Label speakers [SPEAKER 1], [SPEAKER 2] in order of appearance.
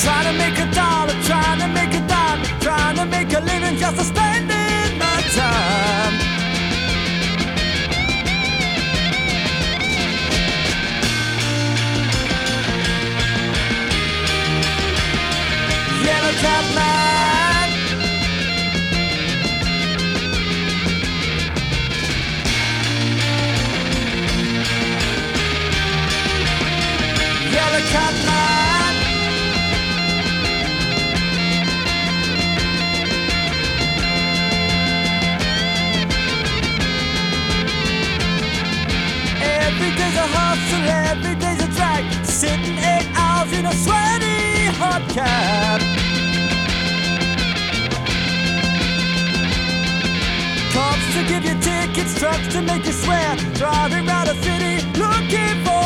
[SPEAKER 1] Trying to make a dollar, trying to make a dime, trying to make a living just to spending my time. Yellow Cab Man, Yellow Cab Man, every day's a hustle, every day's a drag, sitting 8 hours in a sweaty hot cab. Cops to give you tickets, trucks to make you swear, driving around the city looking for